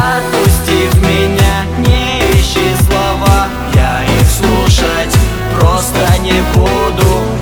Отпустив меня, не ищи слова, я их слушать просто не буду.